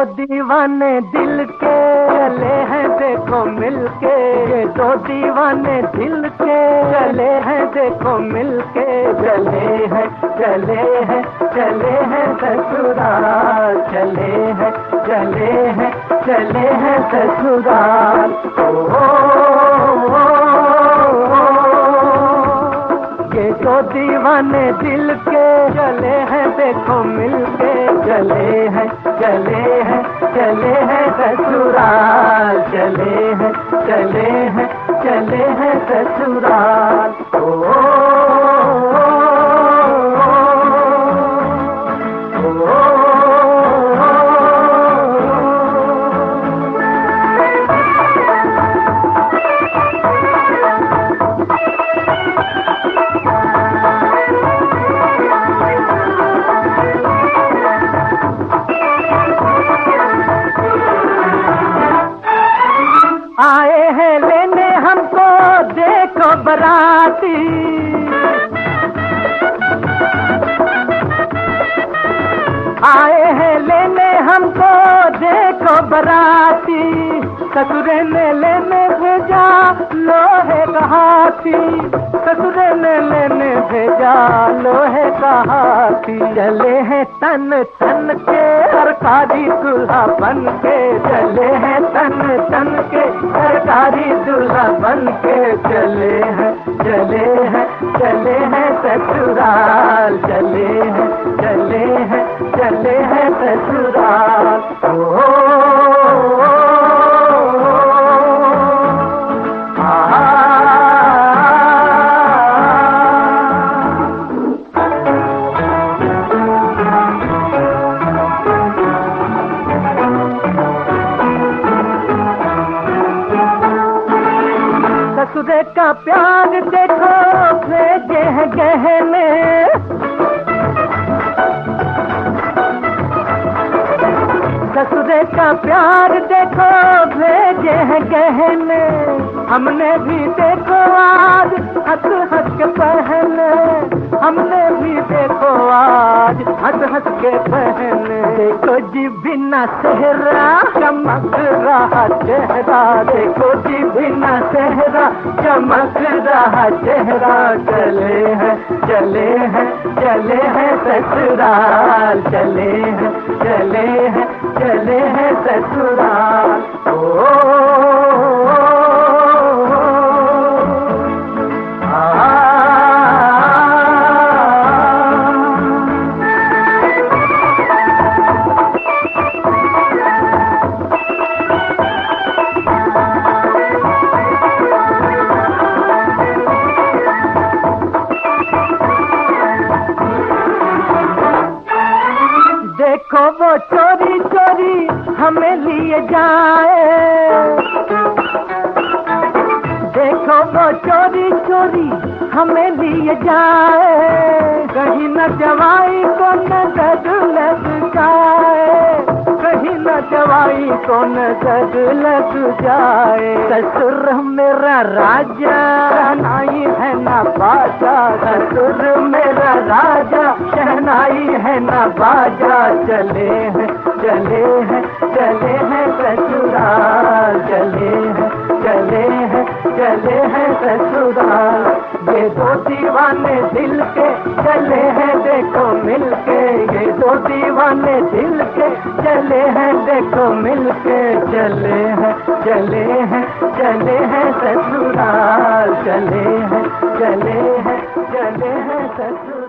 दीवाने दिल के चले हैं देखो मिलके, ये दो दीवाने दिल के चले हैं देखो मिलके, चले हैं चले हैं चले हैं ससुराल, चले हैं चले हैं चले हैं ससुराल। ये दो दीवाने दिल के चले हैं देखो मिलके, चले हैं चले हैं चले हैं ससुराल, चले हैं चले हैं चले हैं ससुराल। आए हैं लेने हमको देखो बराती, आए हैं लेने हमको देखो बराती, ससुरे ने लेने भेजा लोहे का हाथी, ससुरे ने लेने भेजा लोहे का हाथी। चले हैं तन तन के सरकारी दूल्हा बन के, चले हैं तन तन के सरकारी दूल्हा बन के, चले हैं चले हैं चले हैं ससुराल, चले हैं चले हैं चले हैं ससुराल। ससुरे का प्यार देखो भेजे हैं गहने, ससुरे का प्यार देखो भेजे हैं गहने, हमने भी देखो आज हंस हंस के पहने, हमने भी देखो आज हंस हंस के पहने। देखो जी बिना सेहरा चमक रहा चेहरा, देखो जी बिना सेहरा चमक रहा चेहरा, चले हैं चले हैं चले हैं ससुराल, चले हैं चले हैं चले हैं ससुराल। देखो वो चोरी चोरी हमें लिए जाए, देखो वो चोरी चोरी हमें लिए जाए, कहीं न जवाई को नजर लग जाए, कहीं न जवाई को नजर लग जाए। ससुर मेरा राजा शहनाई है ना बाजा, ससुर मेरा राजा शहनाई है ना बाजा, चले हैं चले हैं चले हैं ससुराल, चले हैं चले हैं चले हैं ससुराल। ये दो दीवाने दिल के चले हैं देखो मिलके, ये दो दीवाने दिल के चले हैं देखो मिलके, चले हैं चले हैं चले हैं ससुराल, चले हैं चले हैं चले हैं ससुराल।